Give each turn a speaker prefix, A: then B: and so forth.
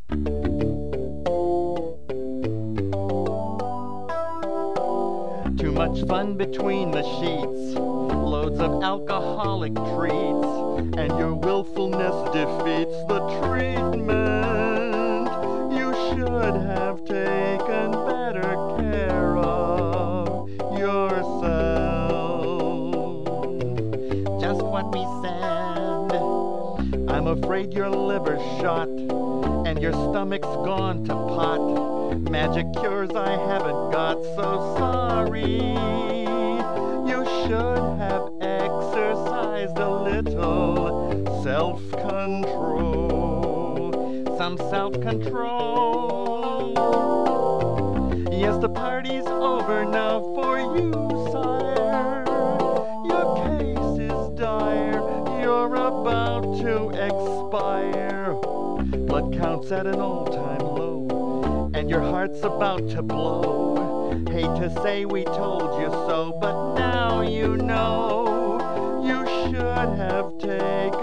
A: Too much fun between the sheets, loads of alcoholic treats, and your willfulness defeats the treatment. You should have taken better care of yourself. Just what we said. I'm afraid your liver's shot, and your stomach's gone to pot. Magic cures I haven't got, so sorry. You should have exercised a little self-control. Some self-control. Yes, the party's over now for you, sire. Your case is dire. You're about to expire. Blood count's at an all-time low, and your heart's about to blow. Hate to say we told you so, but now you know. You should have taken